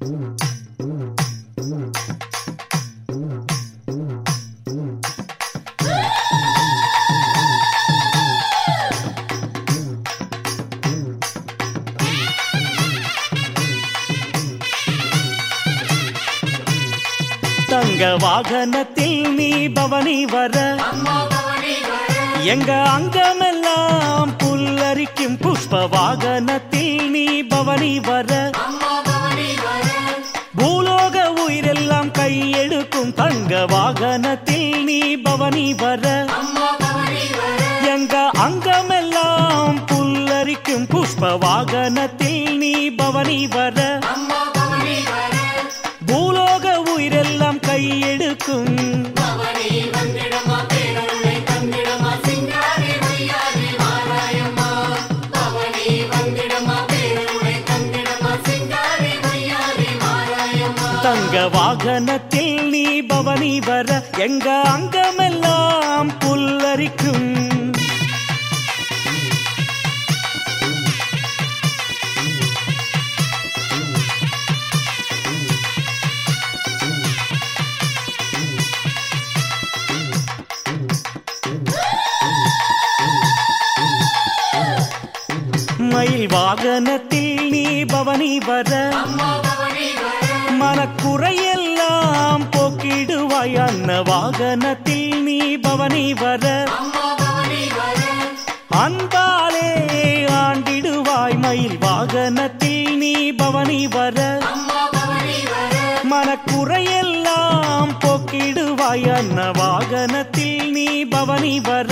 தங்க வாகனத்தில் நீ பவனி வர எங்க அங்கமெல்லாம் புல்லரிக்கும் புஷ்ப வாகனத்தில் நீ பவனி வர பூலோக உயிரெல்லாம் கையெடுக்கும் தங்க வாகனத்தில் நீ பவனி வர எங்க அங்கமெல்லாம் புல்லரிக்கும் புஷ்ப வாகனத்தில் நீ பவனி வர பூலோக உயிரெல்லாம் கையெடுக்கும் தங்க வாகனத்தில் நீ பவனி வர எங்க அங்கமெல்லாம் புல்லரிக்கும் மயில் வாகனத்தில் நீ பவனி வர மனக்குறையெல்லாம் போக்கிடுவாய் அன்ன வாகனத்தில் நீ பவனி வர அன்பாலே ஆண்டிடுவாய் மயில் வாகனத்தில் நீ பவனி வர மனக்குறையெல்லாம் போக்கிடுவாய் அன்ன வாகனத்தில் நீ பவனி வர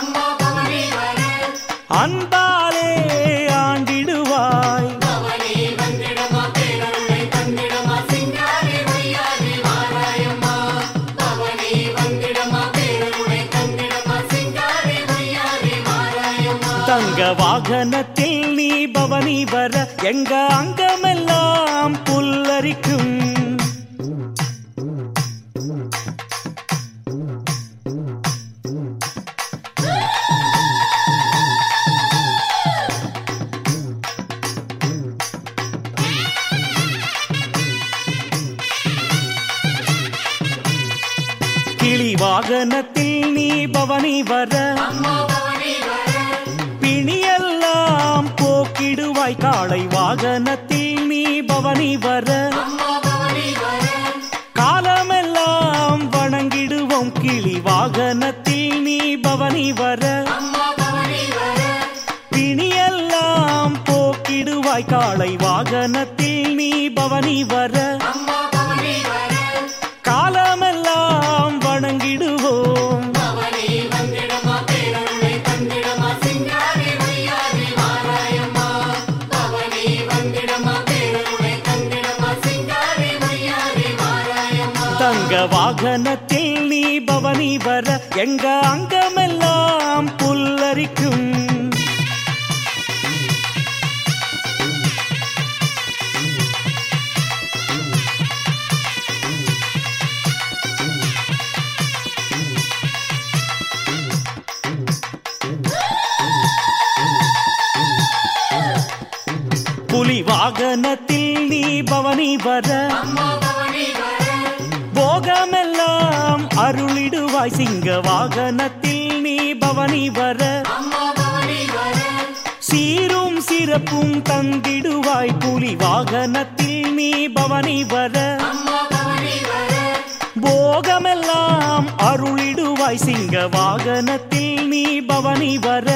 அன்பாலே ஆண்டிடுவாய் தங்க வாகனத்தில் நீ பவனி வர எங்க அங்கமெல்லாம் புல்லரிக்கும் கிளி வாகனத்தில் நீ பவனி வர பிணியெல்லாம் போக்கிடுவாய் காளை வாகனத்தில் நீ பவனி வர காலமெல்லாம் வணங்கிடுவோம் கிளி வாகனத்தில் நீ பவனி வர பிணியெல்லாம் போக்கிடுவாய் காளை வாகனத்தில் நீ பவனி வர காலமெல்லாம் வணங்கிடுவோம் தங்க வாகனத்தில் நீ பவனி வர எங்க அங்கமெல்லாம் புல்லரிக்கும் புலி வாகனத்தில் நீ பவனி வர போகமெல்லாம் அருளிடுவாய் சிங்க வாகனத்தில் நீ பவனி வர சீரும் சிறப்பும் தந்திடுவாய் புலி வாகனத்தில் நீ பவனி வர போகமெல்லாம் அருளிடுவாய் சிங்க வாகனத்தில் நீ பவனி வர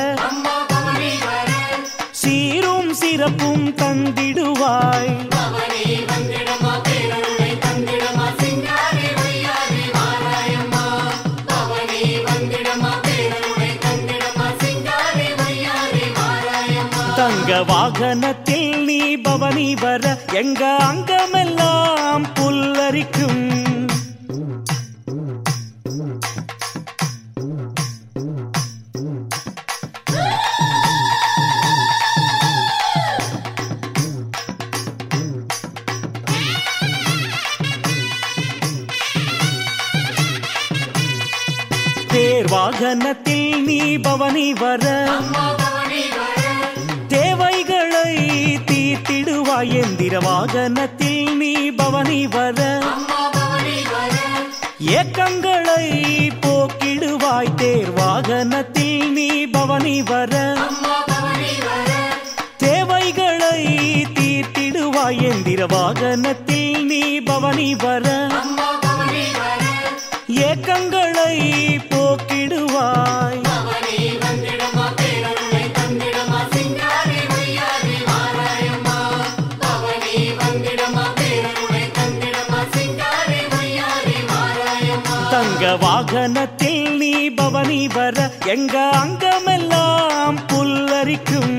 சீரும் சிறப்பும் தந்திடுவாய் தங்க வாகனத்தில் நீ பவனி வர எங்க அங்கமெல்லாம் புல்லரிக்கும் தேர் வாகனத்தில் நீ பவனி வர தேவைகளை ஏக்கங்களை தீர்த்திடுவாய் எந்திர வாகனத்தில் நீ பவனி வர ஏக்கங்களை போக்கிடுவாய் தேர் வாகனத்தில் நீ பவனி வர தேவைகளை தீர்த்திடுவாய் எந்திர வாகனத்தில் நீ பவனி வர ஏக்கங்களை போக்கிடுவாய் தங்க வாகனத்தில் நீ பவனி வர எங்க அங்கமெல்லாம் புல்லரிக்கும்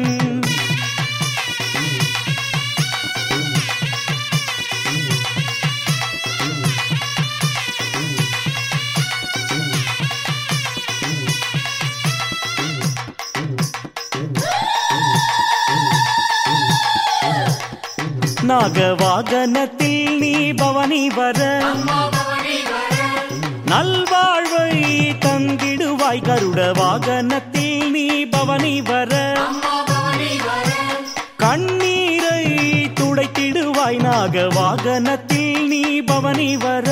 நாக வாகனத்தில் நீ பவனி வர நல்வாழ்வை தந்திடுவாய் கருட வாகனத்தில் நீ பவனி வர கண்ணீரை துடைத்திடுவாய் நாக வாகனத்தில் நீ பவனி வர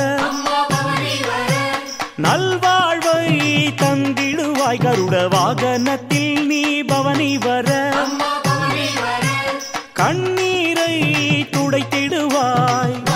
நல்வாழ்வை தந்திடுவாய் கருட வாகனத்தில் நீ பவனி வர கண்ணீரை துடைத்திடுவாய்